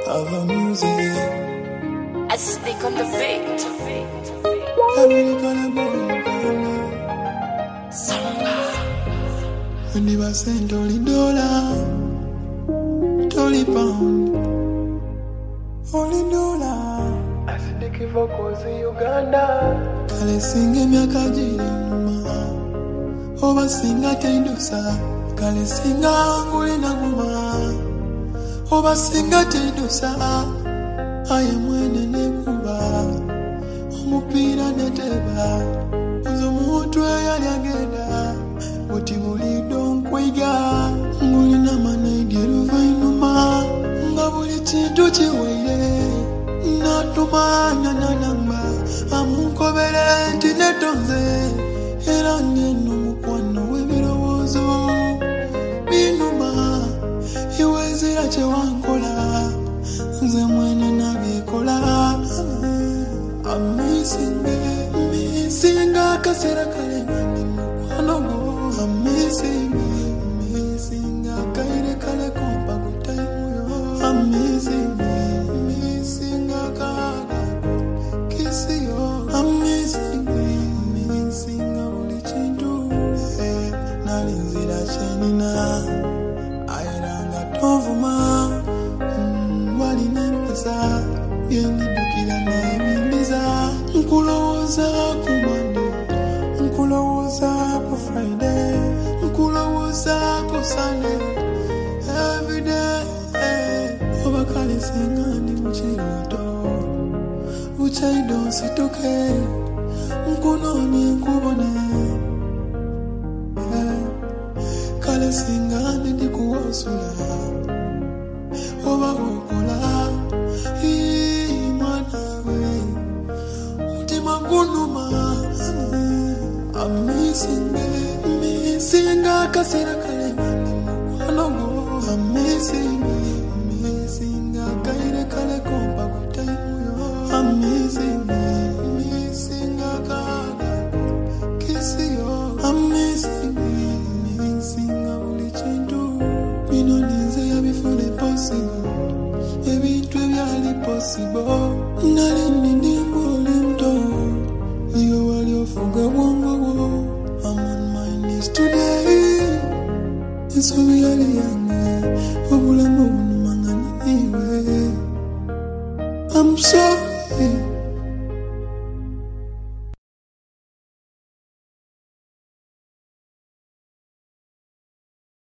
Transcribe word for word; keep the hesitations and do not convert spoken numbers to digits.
Our music. I stick on the beat. I really gonna boy, Samba. when they were saying dolly dollar, dolly pound, dolly dollar. I said they give a cause in Uganda. Kale singe miaka jiri numa, oba singa teidusa. Kale singa nguli na nguma, oba singa teidusa. Aye mwene nekuba, omupira neteba. Uzo mutu yali agenda, oti buli donkwiga. Nguli na manegi luvainuma, nga buli chintu chiwaile. Natuma nyana namba, amukobere nti netonze. Era neno mukwano w'ebirowoozo binuma, iwezera kye wankola. Nze mwene nabikola. I'm missing it, missing akasera kale ngani mukwano go. I'm missing it, missing akaire kale kompa kutaimu yo. I'm missing it, missing akaga kisi yo. I'm missing it, missing abuli chintu. Eh, nalinzira chenina airanga tovuma. Wali nempesa yenidukira nebimbiza. Nkulowoza ku Monday, nkulowoza ku Friday, nkulowoza ku Sunday. Every day, eh, oba kale singa ndi mukiruto, bukyaido nsituke, nkunoonye nkubone. Eh, kale singa ndi ndikuwosula, oba okola ii mwana we mutima gunuma. I'm missing it, missing akasera kale ngani mukwano go. I'm missing it, missing akaire kale kompa kutaimu yo. I'm missing it, missing akaga kisi yo. I'm missing it, missing abuli chintu. Bino ninze yabifune possible, ebintu ebyali possible. Nali nindi mbuli mto, iyo wali ofuga bwongo bwo. I'm on my knees today, ensobi yali yange, obulamu bunuma nga niniwe. I'm sorry.